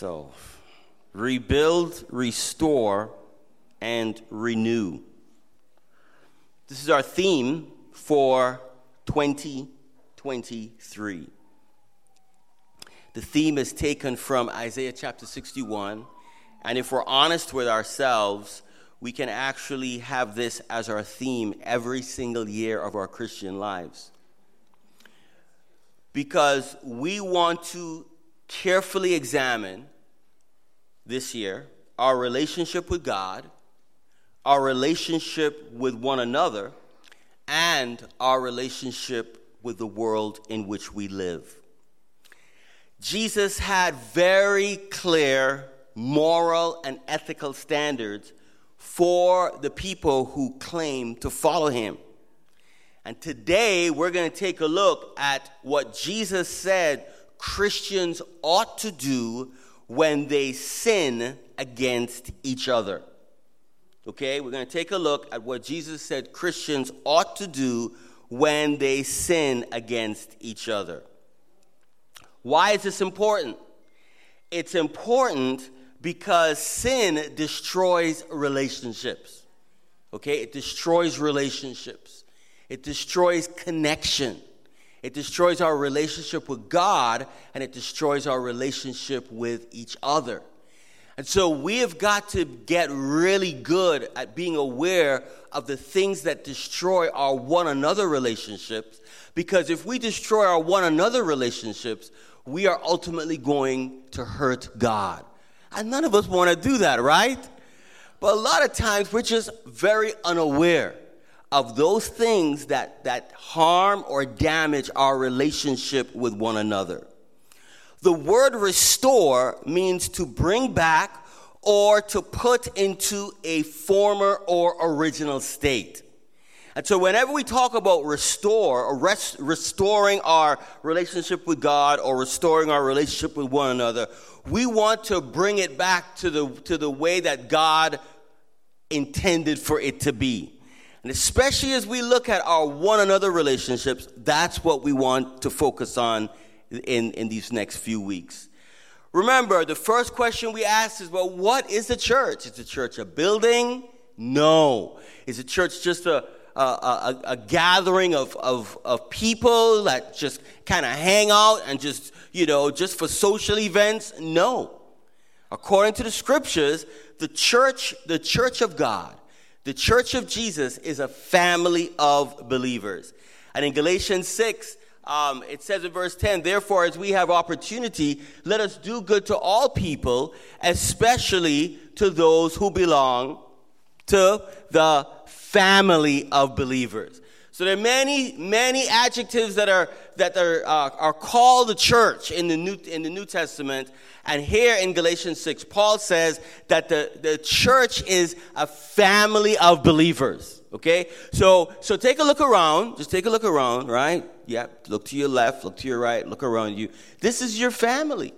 myself. Rebuild, restore, and renew. This is our theme for 2023. The theme is taken from Isaiah chapter 61. And if we're honest with ourselves, we can actually have this as our theme every single year of our Christian lives. Because we want to carefully examine this year our relationship with God, our relationship with one another, and our relationship with the world in which we live. Jesus had very clear moral and ethical standards for the people who claim to follow him. And today we're going to take a look at what Jesus said Christians ought to do when they sin against each other. Okay, we're going to take a look at what Jesus said Christians ought to do when they sin against each other. Why is this important? It's important because sin destroys relationships. Okay, it destroys relationships. It destroys connection. It destroys our relationship with God, and it destroys our relationship with each other. And so we have got to get really good at being aware of the things that destroy our one another relationships, because if we destroy our one another relationships, we are ultimately going to hurt God. And none of us want to do that, right? But a lot of times we're just very unaware of those things that harm or damage our relationship with one another. The word restore means to bring back or to put into a former or original state. And so whenever we talk about restore or restoring our relationship with God or restoring our relationship with one another, we want to bring it back to the way that God intended for it to be. And especially as we look at our one another relationships, that's what we want to focus on in these next few weeks. Remember, the first question we asked is, well, what is the church? Is the church a building? No. Is the church just a gathering of people that just kind of hang out and just for social events? No. According to the scriptures, the church of God, the church of Jesus, is a family of believers. And in Galatians 6, it says in verse 10, therefore, as we have opportunity, let us do good to all people, especially to those who belong to the family of believers. So there are many adjectives that are called the church in the New Testament, and here in Galatians 6, Paul says that the church is a family of believers. Okay, so take a look around. Just take a look around, right? Yeah, look to your left, look to your right, look around you. This is your family.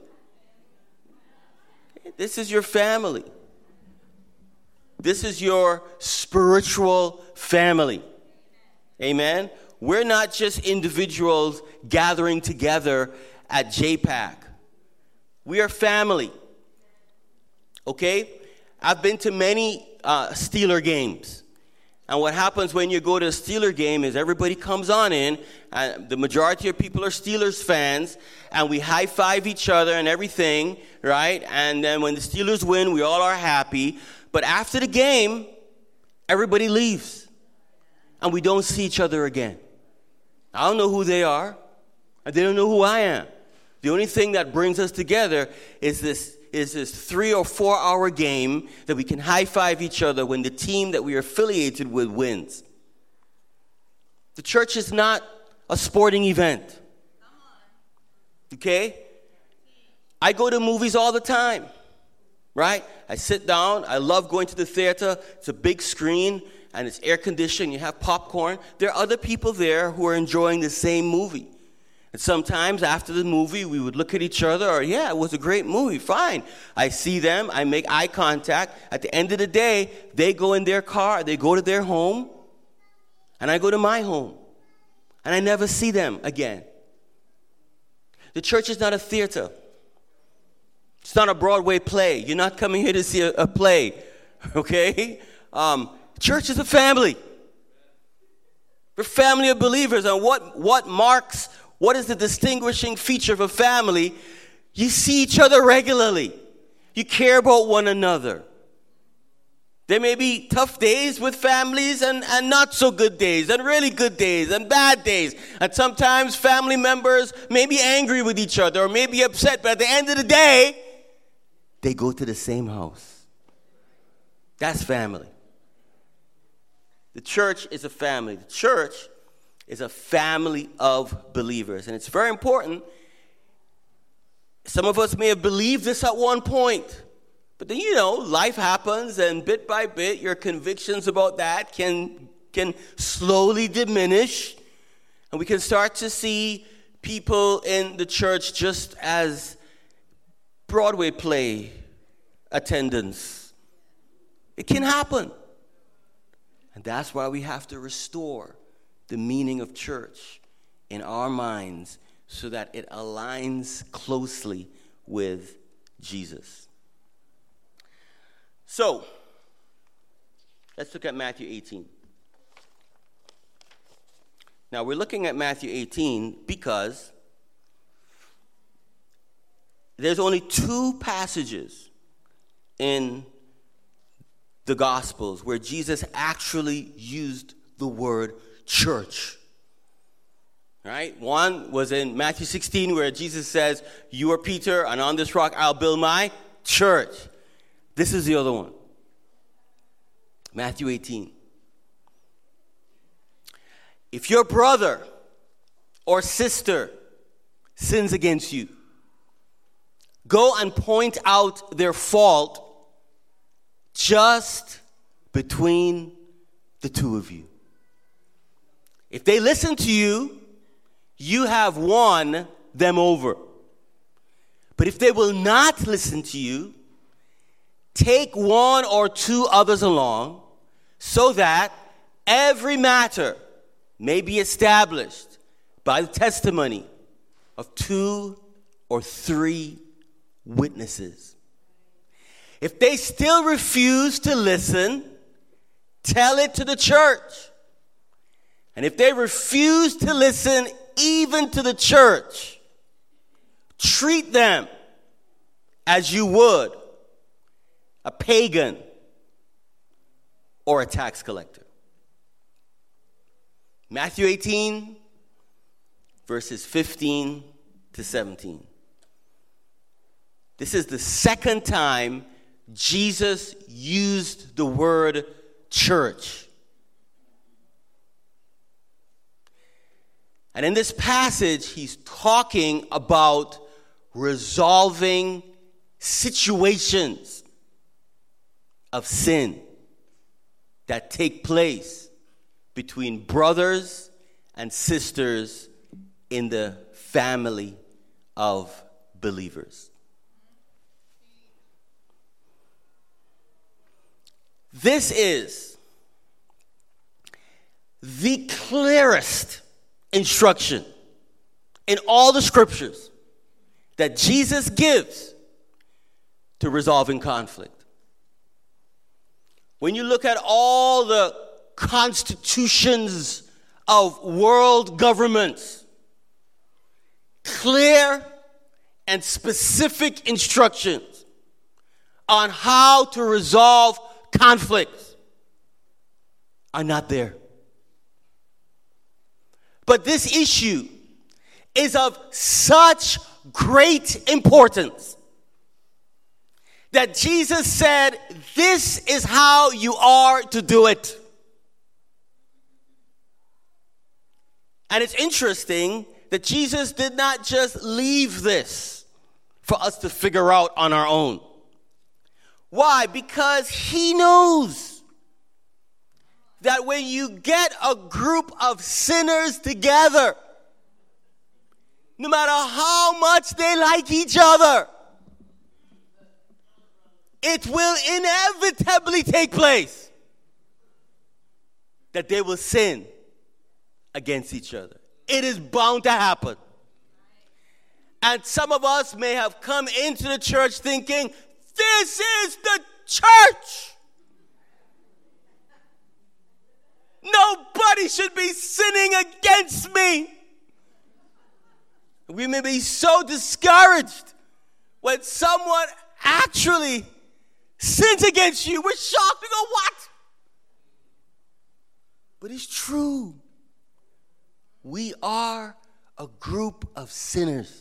This is your family. This is your spiritual family. Amen? We're not just individuals gathering together at JPAC. We are family. Okay? I've been to many Steeler games. And what happens when you go to a Steeler game is everybody comes on in, and the majority of people are Steelers fans, and we high-five each other and everything, right? And then when the Steelers win, we all are happy. But after the game, everybody leaves, and we don't see each other again. I don't know who they are, and they don't know who I am. The only thing that brings us together is this 3 or 4 hour game that we can high-five each other when the team that we are affiliated with wins. The church is not a sporting event. Okay? I go to movies all the time, right? I sit down. I love going to the theater. It's a big screen, and it's air-conditioned. You have popcorn. There are other people there who are enjoying the same movie. And sometimes after the movie, we would look at each other, or, yeah, it was a great movie, fine. I see them, I make eye contact. At the end of the day, they go in their car, they go to their home, and I go to my home. And I never see them again. The church is not a theater. It's not a Broadway play. You're not coming here to see a play, okay? Church is a family. We're a family of believers. And what is the distinguishing feature of a family? You see each other regularly. You care about one another. There may be tough days with families and not so good days and really good days and bad days. And sometimes family members may be angry with each other or may be upset. But at the end of the day, they go to the same house. That's family. The church is a family. The church is a family of believers. And it's very important. Some of us may have believed this at one point. But then, life happens, and bit by bit, your convictions about that can slowly diminish. And we can start to see people in the church just as Broadway play attendants. It can happen. And that's why we have to restore the meaning of church in our minds so that it aligns closely with Jesus. So, let's look at Matthew 18. Now, we're looking at Matthew 18 because there's only 2 passages in the Gospels where Jesus actually used the word church. Right? One was in Matthew 16 where Jesus says, "You are Peter, and on this rock I'll build my church." This is the other one. Matthew 18. If your brother or sister sins against you, go and point out their fault just between the 2 of you. If they listen to you, you have won them over. But if they will not listen to you, take 1 or 2 others along, so that every matter may be established by the testimony of 2 or 3 witnesses. If they still refuse to listen, tell it to the church. And if they refuse to listen even to the church, treat them as you would a pagan or a tax collector. Matthew 18, verses 15 to 17. This is the second time Jesus used the word church. And in this passage, he's talking about resolving situations of sin that take place between brothers and sisters in the family of believers. This is the clearest instruction in all the scriptures that Jesus gives to resolving conflict. When you look at all the constitutions of world governments, clear and specific instructions on how to resolve conflicts are not there. But this issue is of such great importance that Jesus said, this is how you are to do it. And it's interesting that Jesus did not just leave this for us to figure out on our own. Why? Because he knows that when you get a group of sinners together, no matter how much they like each other, it will inevitably take place that they will sin against each other. It is bound to happen. And some of us may have come into the church thinking, this is the church. Nobody should be sinning against me. We may be so discouraged when someone actually sins against you. We're shocked. We go, what? But it's true. We are a group of sinners.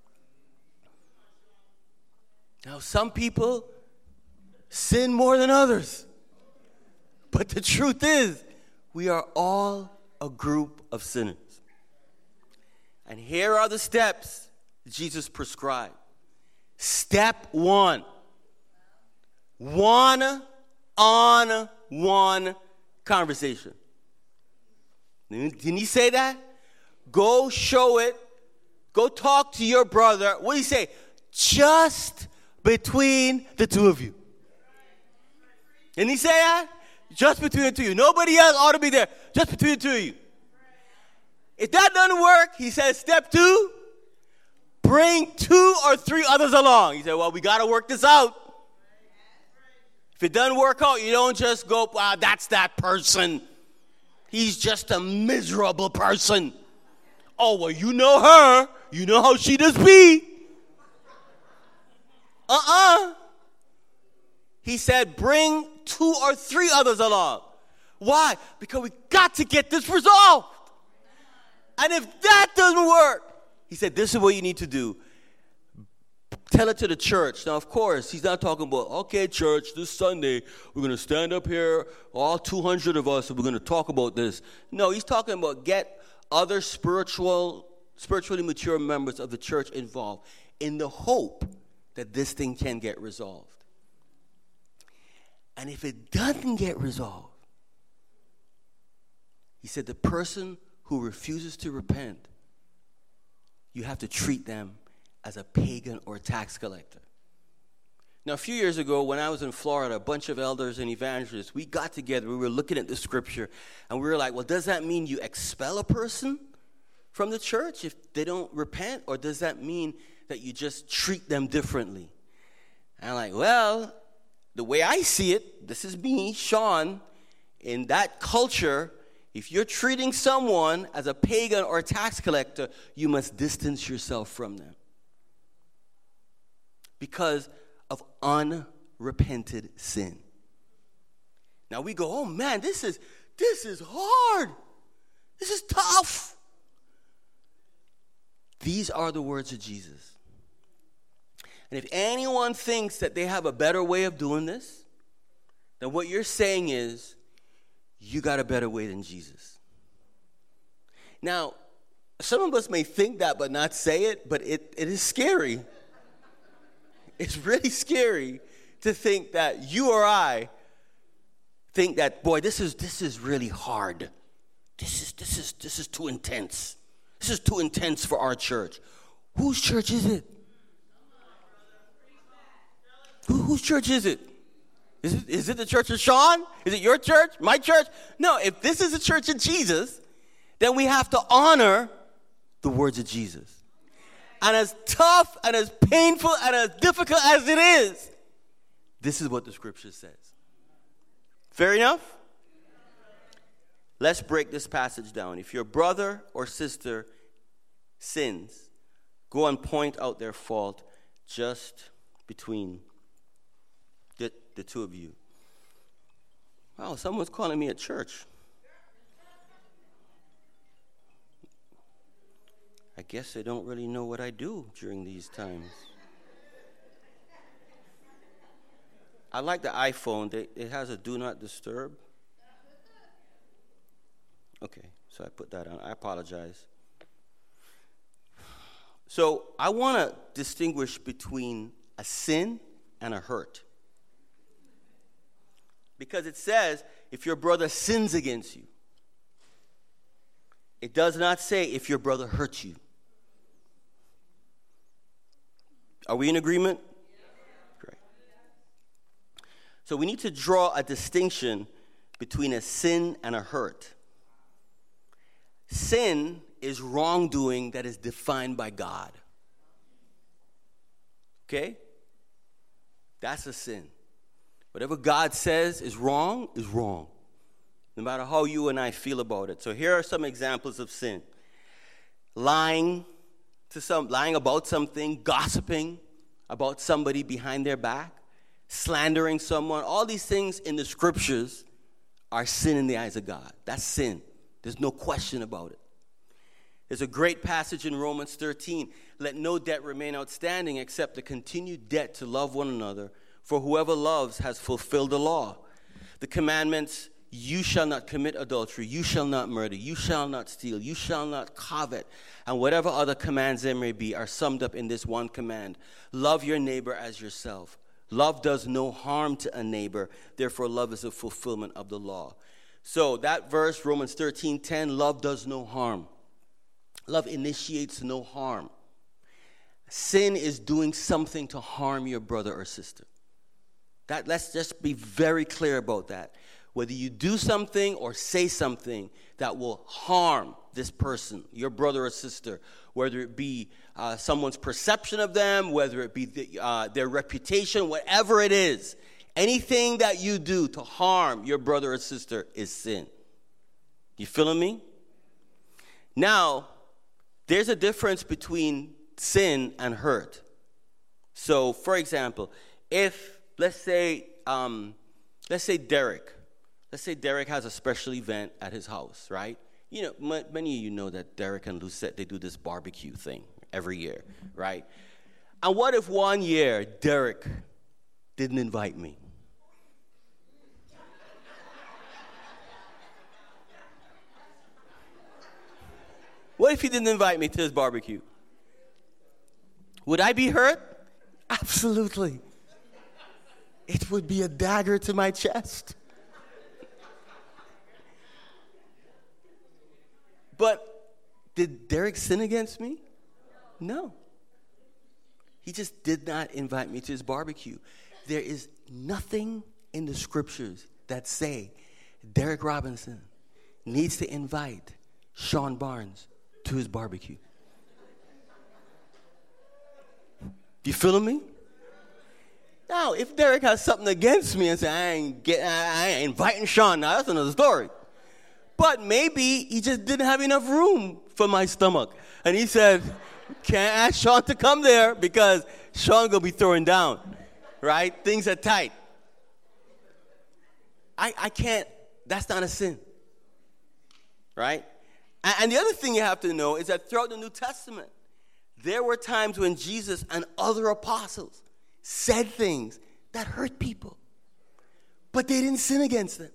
Now, some people sin more than others. But the truth is, we are all a group of sinners. And here are the steps Jesus prescribed. Step 1. One-on-one conversation. Didn't he say that? Go show it. Go talk to your brother. What did he say? Just between the two of you. Didn't he say that? Just between the two of you. Nobody else ought to be there. Just between the two of you. If that doesn't work, he says, step 2, bring 2 or 3 others along. He said, well, we got to work this out. If it doesn't work out, you don't just go, wow, that's that person. He's just a miserable person. Oh, well, you know her. You know how she does be. He said, bring 2 or 3 others along. Why? Because we got to get this resolved. And if that doesn't work, he said, this is what you need to do. Tell it to the church. Now, of course, he's not talking about, okay, church, this Sunday, we're going to stand up here, all 200 of us, and we're going to talk about this. No, he's talking about get other spiritually mature members of the church involved in the hope that this thing can get resolved. And if it doesn't get resolved, he said the person who refuses to repent, you have to treat them as a pagan or a tax collector. Now, a few years ago, when I was in Florida, a bunch of elders and evangelists, we got together, we were looking at the scripture, and we were like, well, does that mean you expel a person from the church if they don't repent, or does that mean that you just treat them differently? And I'm like, well, the way I see it, this is me, Sean, in that culture, if you're treating someone as a pagan or a tax collector, you must distance yourself from them because of unrepented sin. Now we go, oh man, this is hard. This is tough. These are the words of Jesus. And if anyone thinks that they have a better way of doing this, then what you're saying is, you got a better way than Jesus. Now, some of us may think that but not say it, but it is scary. It's really scary to think that you or I think that, boy, this is really hard. This is too intense. This is too intense for our church. Whose church is it? Whose church is it? Is it the church of Sean? Is it your church? My church? No, if this is the church of Jesus, then we have to honor the words of Jesus. And as tough and as painful and as difficult as it is, this is what the scripture says. Fair enough? Let's break this passage down. If your brother or sister sins, go and point out their fault just between the two of you. Wow, someone's calling me at church. I guess they don't really know what I do during these times. I like the iPhone. It has a do not disturb. Okay, so I put that on. I apologize. So I want to distinguish between a sin and a hurt. Because it says, if your brother sins against you. It does not say if your brother hurts you. Are we in agreement? Great. So we need to draw a distinction between a sin and a hurt. Sin is wrongdoing that is defined by God. Okay? That's a sin. Whatever God says is wrong, no matter how you and I feel about it. So here are some examples of sin. Lying about something, gossiping about somebody behind their back, slandering someone. All these things in the scriptures are sin in the eyes of God. That's sin. There's no question about it. There's a great passage in Romans 13. Let no debt remain outstanding except the continued debt to love one another. For whoever loves has fulfilled the law. The commandments, you shall not commit adultery, you shall not murder, you shall not steal, you shall not covet, and whatever other commands there may be are summed up in this one command. Love your neighbor as yourself. Love does no harm to a neighbor. Therefore, love is a fulfillment of the law. So that verse, Romans 13:10, love does no harm. Love initiates no harm. Sin is doing something to harm your brother or sister. Let's just be very clear about that. Whether you do something or say something that will harm this person, your brother or sister, whether it be someone's perception of them, whether it be their reputation, whatever it is, anything that you do to harm your brother or sister is sin. You feeling me? Now, there's a difference between sin and hurt. So, for example, if let's say Derek has a special event at his house, right? You know, many of you know that Derek and Lucette, they do this barbecue thing every year, right? And what if one year Derek didn't invite me? What if he didn't invite me to his barbecue? Would I be hurt? Absolutely. It would be a dagger to my chest. But did Derek sin against me? No. He just did not invite me to his barbecue. There is nothing in the scriptures that say Derek Robinson needs to invite Sean Barnes to his barbecue. You feeling me? Now, if Derek has something against me and say, I ain't inviting Sean, now that's another story. But maybe he just didn't have enough room for my stomach. And he said, can't ask Sean to come there because Sean going to be throwing down, right? Things are tight. I can't, that's not a sin, right? And the other thing you have to know is that throughout the New Testament, there were times when Jesus and other apostles said things that hurt people, but they didn't sin against them.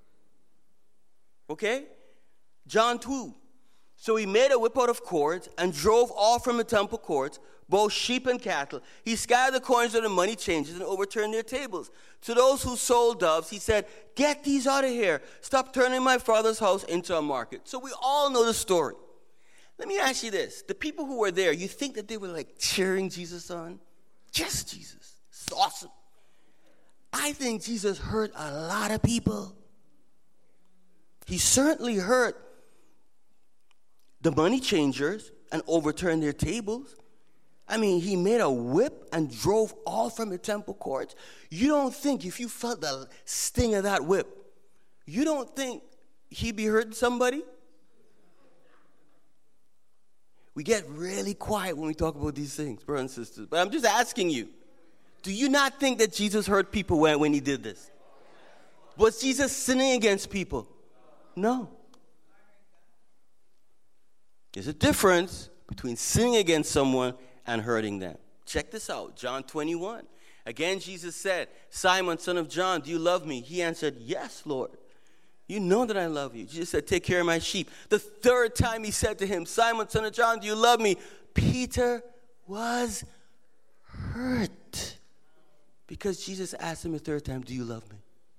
Okay? John 2. So he made a whip out of cords and drove all from the temple courts, both sheep and cattle. He scattered the coins of the money changers and overturned their tables. To those who sold doves, he said, get these out of here. Stop turning my father's house into a market. So we all know the story. Let me ask you this. The people who were there, you think that they were like cheering Jesus on? Yes, Jesus. It's awesome. I think Jesus hurt a lot of people. He certainly hurt the money changers and overturned their tables. I mean, he made a whip and drove all from the temple courts. You don't think, if you felt the sting of that whip, you don't think he'd be hurting somebody? We get really quiet when we talk about these things, brothers and sisters. But I'm just asking you, do you not think that Jesus hurt people when he did this? Was Jesus sinning against people? No. There's a difference between sinning against someone and hurting them. Check this out, John 21. Again, Jesus said, Simon, son of John, do you love me? He answered, yes, Lord. You know that I love you. Jesus said, take care of my sheep. The third time he said to him, Simon, son of John, do you love me? Peter was hurt because Jesus asked him a third time, do you love me?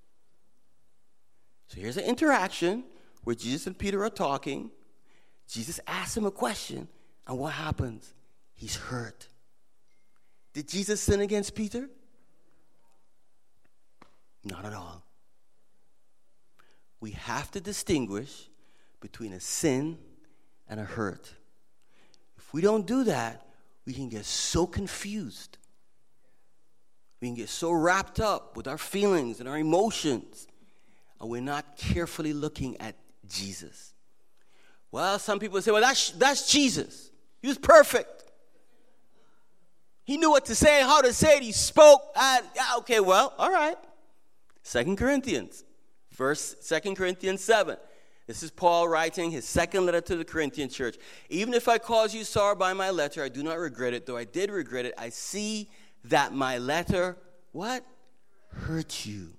So here's an interaction where Jesus and Peter are talking. Jesus asks him a question, and what happens? He's hurt. Did Jesus sin against Peter? Not at all. We have to distinguish between a sin and a hurt. If we don't do that, we can get so confused We can get so wrapped up with our feelings and our emotions, and we're not carefully looking at Jesus. Well, some people say, well, that's Jesus. He was perfect. He knew what to say, how to say it. He spoke. Okay, well, all right. 2 Corinthians 7. This is Paul writing his second letter to the Corinthian church. Even if I cause you sorrow by my letter, I do not regret it. Though I did regret it, I see that my letter, what? Hurt you.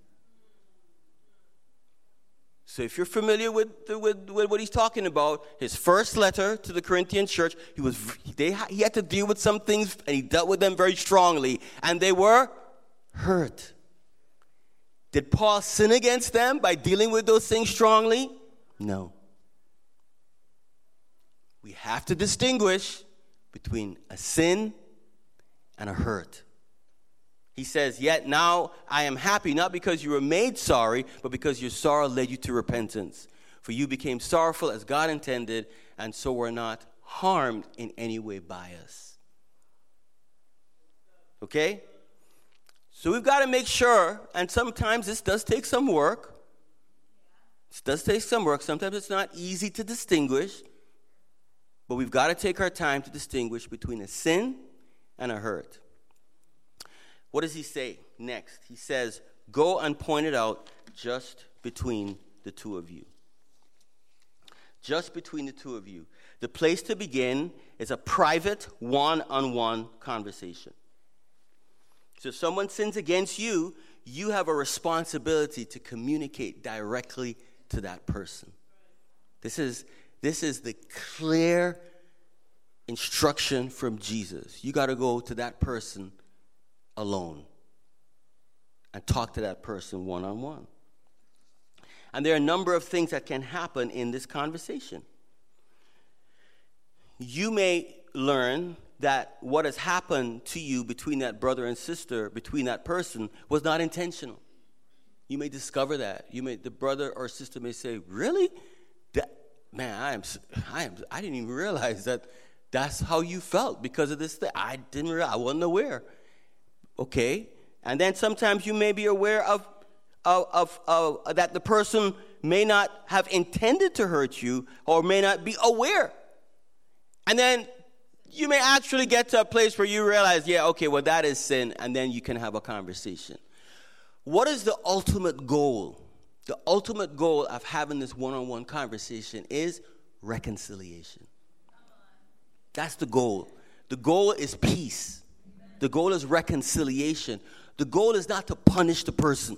So if you're familiar with what he's talking about, his first letter to the Corinthian church, he had to deal with some things, and he dealt with them very strongly, and they were hurt. Did Paul sin against them by dealing with those things strongly? No. We have to distinguish between a sin and a hurt. He says, yet now I am happy, not because you were made sorry, but because your sorrow led you to repentance. For you became sorrowful as God intended, and so were not harmed in any way by us. Okay? So we've got to make sure, and sometimes this does take some work. It does take some work. Sometimes it's not easy to distinguish, but we've got to take our time to distinguish between a sin and a hurt. What does he say next? He says, go and point it out just between the two of you. Just between the two of you. The place to begin is a private, one-on-one conversation. So if someone sins against you, you have a responsibility to communicate directly to that person. This is the clear instruction from Jesus. You got to go to that person alone and talk to that person one-on-one. And there are a number of things that can happen in this conversation. You may learn that what has happened to you between that brother and sister, between that person, was not intentional. You may discover that. The brother or sister may say, really? I didn't even realize that's how you felt because of this thing. I wasn't aware. Okay? And then sometimes you may be aware of that the person may not have intended to hurt you or may not be aware. And then you may actually get to a place where you realize, that is sin, and then you can have a conversation. What is the ultimate goal? The ultimate goal of having this one-on-one conversation is reconciliation. That's the goal. The goal is peace. The goal is reconciliation. The goal is not to punish the person.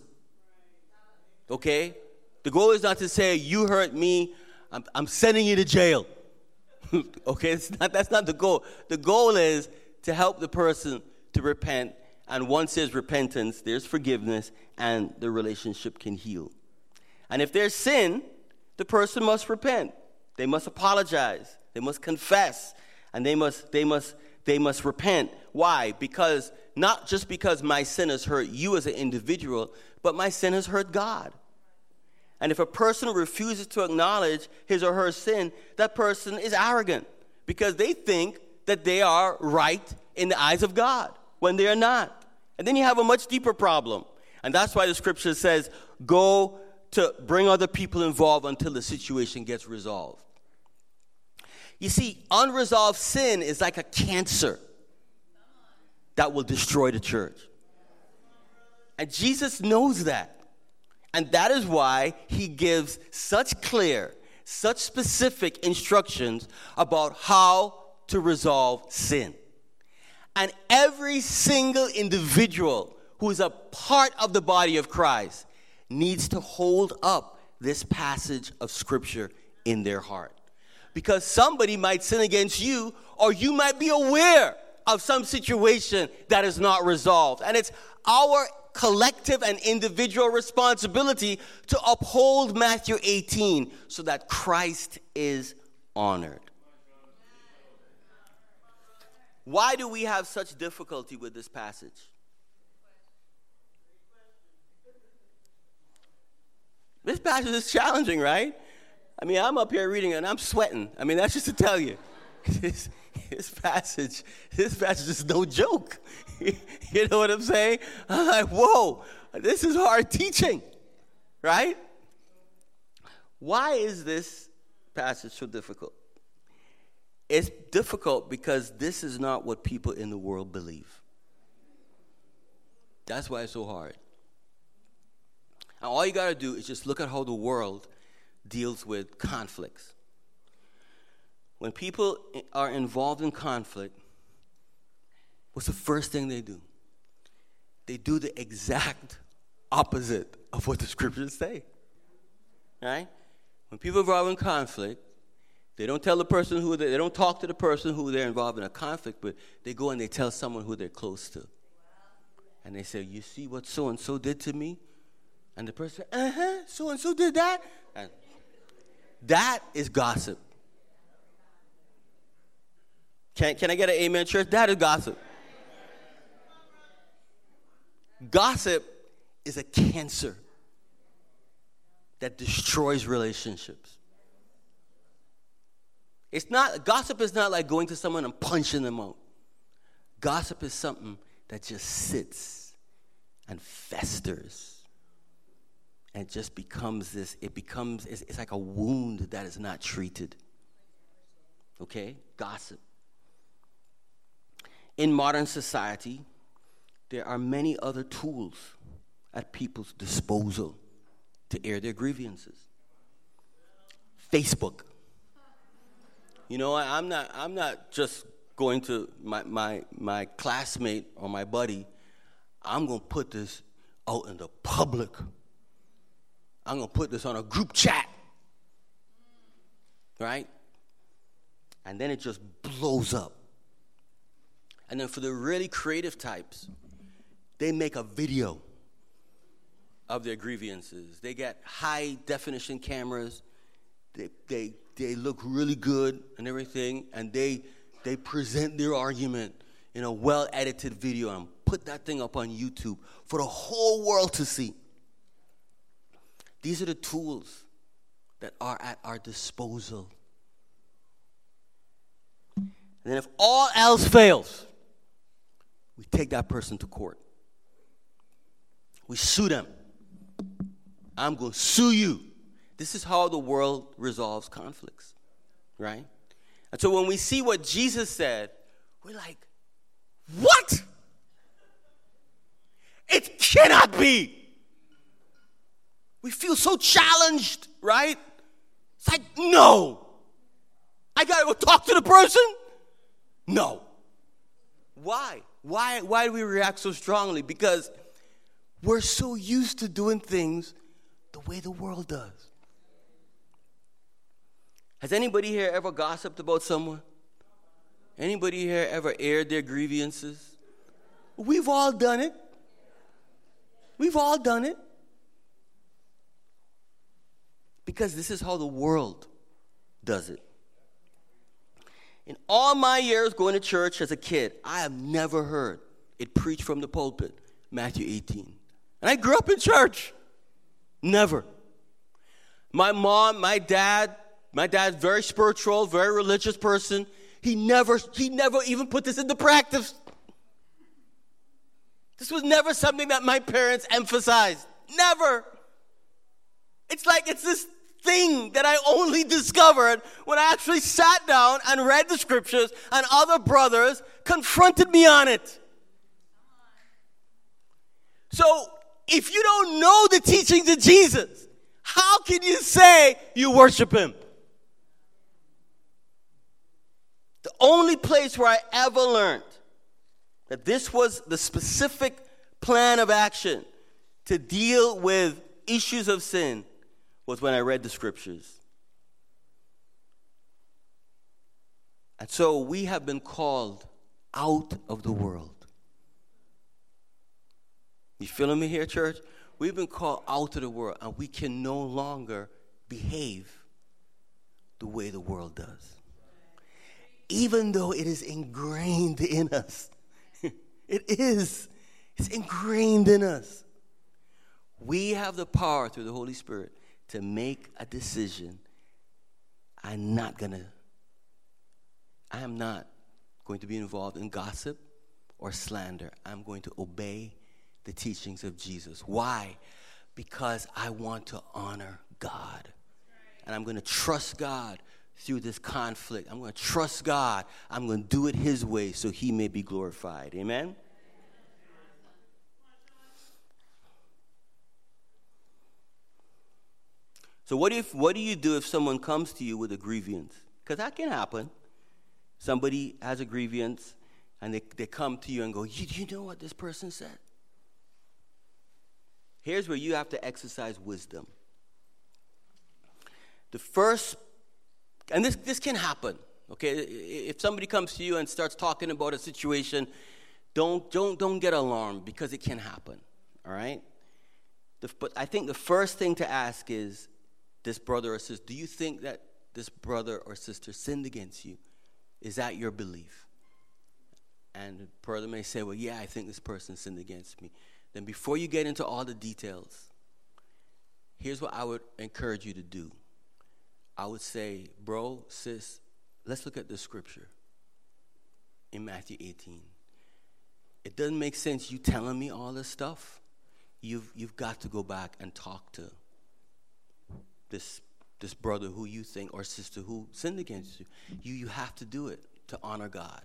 Okay? The goal is not to say, you hurt me, I'm sending you to jail. Okay? That's not the goal. The goal is to help the person to repent. And once there's repentance, there's forgiveness, and the relationship can heal. And if there's sin, the person must repent. They must apologize. They must confess. And they must repent. Why? Because not just because my sin has hurt you as an individual, but my sin has hurt God. And if a person refuses to acknowledge his or her sin, that person is arrogant because they think that they are right in the eyes of God when they are not. And then you have a much deeper problem. And that's why the scripture says, go to bring other people involved until the situation gets resolved. You see, unresolved sin is like a cancer that will destroy the church. And Jesus knows that. And that is why he gives such clear, such specific instructions about how to resolve sin. And every single individual who is a part of the body of Christ needs to hold up this passage of Scripture in their heart. Because somebody might sin against you, or you might be aware of some situation that is not resolved. And it's our collective and individual responsibility to uphold Matthew 18 so that Christ is honored. Why do we have such difficulty with this passage? This passage is challenging, right? I mean, I'm up here reading it and I'm sweating. I mean, that's just to tell you. this passage is no joke. You know what I'm saying? I'm like, whoa, this is hard teaching, right? Why is this passage so difficult? It's difficult because this is not what people in the world believe. That's why it's so hard. And all you got to do is just look at how the world deals with conflicts. When people are involved in conflict, what's the first thing they do? They do the exact opposite of what the scriptures say. Right? When people are involved in conflict, they don't tell the person they don't talk to the person who they're involved in a conflict, but they go and they tell someone who they're close to. And they say, you see what so-and-so did to me? And the person says, so-and-so did that? And that is gossip. Can I get an amen, church? That is gossip. Gossip is a cancer that destroys relationships. Gossip is not like going to someone and punching them out. Gossip is something that just sits and festers and just becomes it's like a wound that is not treated. Okay? Gossip. In modern society, there are many other tools at people's disposal to air their grievances. Facebook. You know, I'm not just going to my classmate or my buddy. I'm going to put this out in the public. I'm going to put this on a group chat. Right? And then it just blows up. And then for the really creative types, they make a video of their grievances. They get high definition cameras. They look really good and everything, and they present their argument in a well-edited video and put that thing up on YouTube for the whole world to see. These are the tools that are at our disposal. And then if all else fails, we take that person to court. We sue them. I'm going to sue you. This is how the world resolves conflicts, right? And so when we see what Jesus said, we're like, what? It cannot be. We feel so challenged, right? It's like, no. I got to go talk to the person? No. Why? Why do we react so strongly? Because we're so used to doing things the way the world does. Has anybody here ever gossiped about someone? Anybody here ever aired their grievances? We've all done it. We've all done it. Because this is how the world does it. In all my years going to church as a kid, I have never heard it preached from the pulpit, Matthew 18. And I grew up in church. Never. My mom, my dad's very spiritual, very religious person. He never even put this into practice. This was never something that my parents emphasized. Never. It's like it's this thing that I only discovered when I actually sat down and read the scriptures and other brothers confronted me on it. So, if you don't know the teachings of Jesus, how can you say you worship him? The only place where I ever learned that this was the specific plan of action to deal with issues of sin was when I read the scriptures. And so we have been called out of the world. You feeling me here, church? We've been called out of the world, and we can no longer behave the way the world does. Even though it is ingrained in us. It is. It's ingrained in us. We have the power through the Holy Spirit to make a decision. I am not going to be involved in gossip or slander. I'm going to obey the teachings of Jesus. Why? Because I want to honor God. And I'm going to trust God through this conflict. I'm going to trust God. I'm going to do it his way so he may be glorified. Amen? So what do you do if someone comes to you with a grievance? Because that can happen. Somebody has a grievance, and they come to you and go, you know what this person said? Here's where you have to exercise wisdom. The first, and this can happen, okay? If somebody comes to you and starts talking about a situation, don't get alarmed, because it can happen, all right? But I think the first thing to ask is, this brother or sister, do you think that this brother or sister sinned against you? Is that your belief? And the brother may say, well, yeah, I think this person sinned against me. Then before you get into all the details, here's what I would encourage you to do. I would say, bro, sis, let's look at the scripture in Matthew 18. It doesn't make sense you telling me all this stuff. You've got to go back and talk to this brother who you think, or sister who sinned against you. You have to do it to honor God.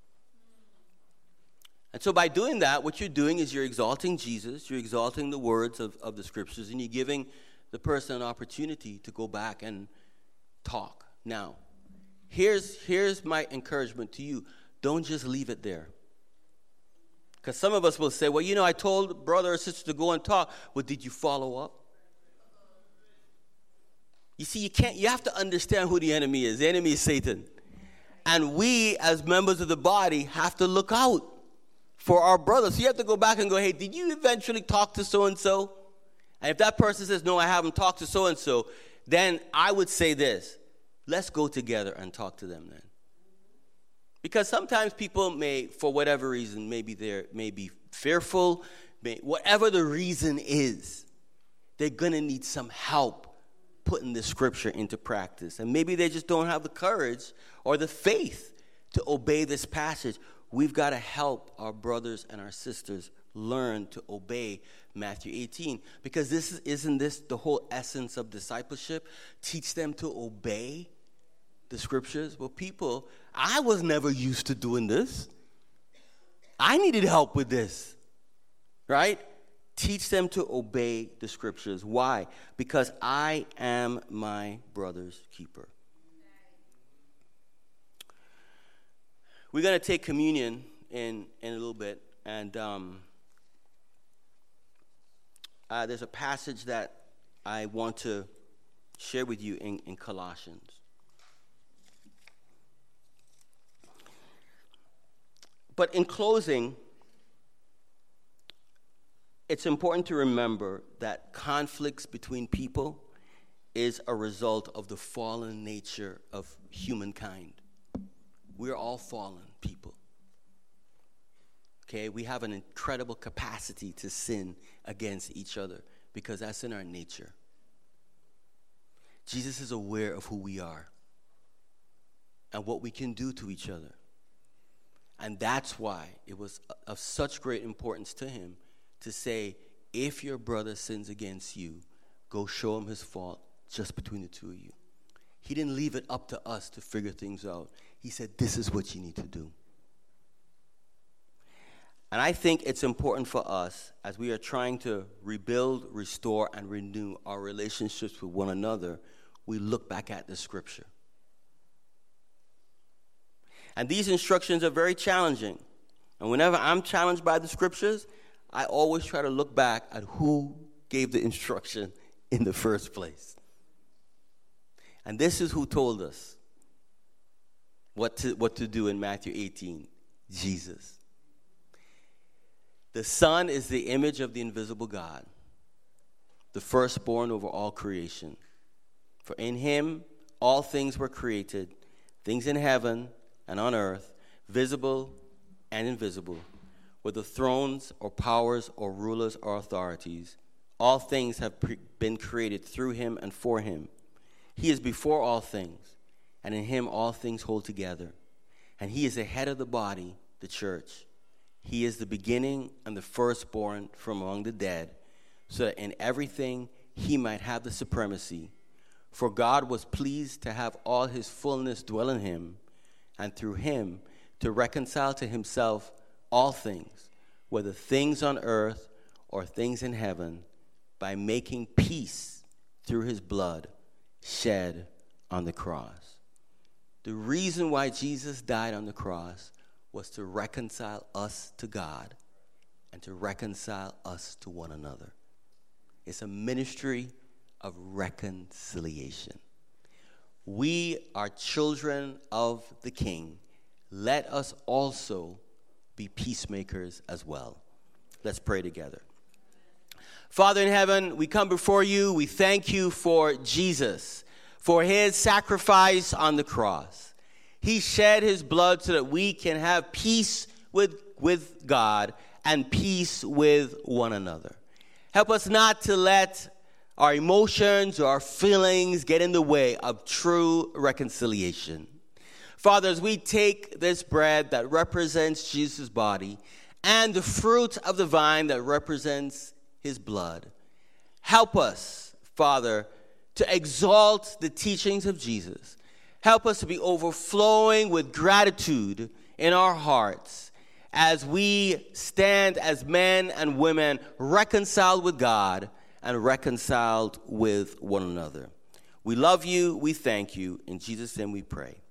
And so by doing that, what you're doing is you're exalting Jesus, you're exalting the words of the scriptures, and you're giving the person an opportunity to go back and talk. Now, here's my encouragement to you. Don't just leave it there. Because some of us will say, well, I told brother or sister to go and talk. Well, did you follow up? You see, you have to understand who the enemy is. The enemy is Satan. And we, as members of the body, have to look out for our brothers. So you have to go back and go, hey, did you eventually talk to so-and-so? And if that person says, no, I haven't talked to so-and-so, then I would say this, let's go together and talk to them then. Because sometimes people may, for whatever reason, may be fearful, whatever the reason is, they're going to need some help putting this scripture into practice. And maybe they just don't have the courage or the faith to obey this passage. We've got to help our brothers and our sisters learn to obey Matthew 18. Because isn't this the whole essence of discipleship? Teach them to obey the scriptures. Well, I was never used to doing this. I needed help with this, right? Teach them to obey the scriptures. Why? Because I am my brother's keeper. We're going to take communion in a little bit. And there's a passage that I want to share with you in Colossians. But in closing, it's important to remember that conflicts between people is a result of the fallen nature of humankind. We're all fallen people. Okay, we have an incredible capacity to sin against each other because that's in our nature. Jesus is aware of who we are and what we can do to each other. And that's why it was of such great importance to him to say, if your brother sins against you, go show him his fault just between the two of you. He didn't leave it up to us to figure things out. He said, this is what you need to do. And I think it's important for us, as we are trying to rebuild, restore, and renew our relationships with one another, we look back at the scripture. And these instructions are very challenging. And whenever I'm challenged by the scriptures, I always try to look back at who gave the instruction in the first place. And this is who told us what to do in Matthew 18, Jesus. The Son is the image of the invisible God, the firstborn over all creation. For in him all things were created, things in heaven and on earth, visible and invisible, whether thrones or powers or rulers or authorities. All things have been created through him and for him. He is before all things, and in him all things hold together. And he is the head of the body, the church. He is the beginning and the firstborn from among the dead, so that in everything he might have the supremacy. For God was pleased to have all his fullness dwell in him, and through him to reconcile to himself all things, whether things on earth or things in heaven, by making peace through his blood shed on the cross. The reason why Jesus died on the cross was to reconcile us to God and to reconcile us to one another. It's a ministry of reconciliation. We are children of the King. Let us also be peacemakers as well. Let's pray together. Father in heaven, we come before you. We thank you for Jesus, for his sacrifice on the cross. He shed his blood so that we can have peace with God and peace with one another. Help us not to let our emotions or our feelings get in the way of true reconciliation. Father, as we take this bread that represents Jesus' body and the fruit of the vine that represents his blood, help us, Father, to exalt the teachings of Jesus. Help us to be overflowing with gratitude in our hearts as we stand as men and women reconciled with God and reconciled with one another. We love you. We thank you. In Jesus' name we pray.